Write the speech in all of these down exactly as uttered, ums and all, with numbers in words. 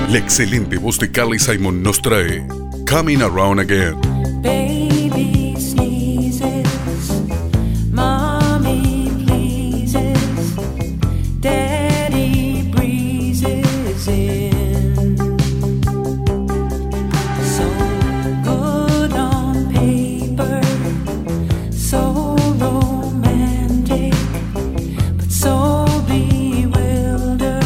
La excelente voz de Carly Simon nos trae Coming Around Again. Baby sneezes, mommy pleases, daddy breezes in. So good on paper, so romantic, but so bewildering.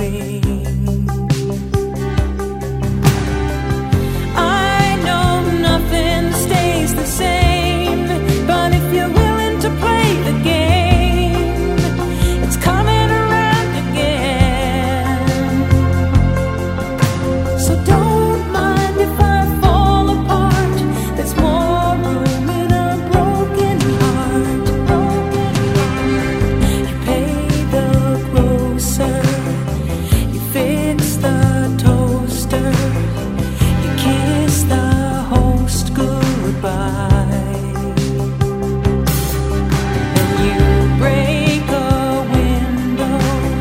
I know nothing stays the same, but if you're willing to play the game, it's coming around again. So don't mind if I fall apart. There's more room in a broken heart. You pay the grocer, you fix the toaster, you kiss the host goodbye, and you break a window,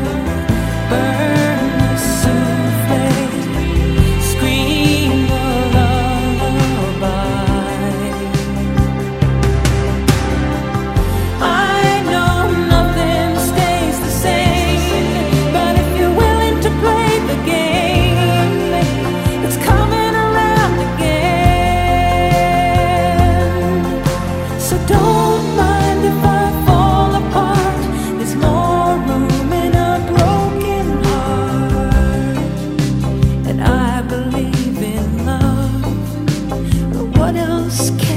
burn the souffle, scream a lullaby. I know nothing stays the same, but if you're willing to play the game, it's coming around again. So don't mind if I fall apart. There's more room in a broken heart, and I believe in love. But what else can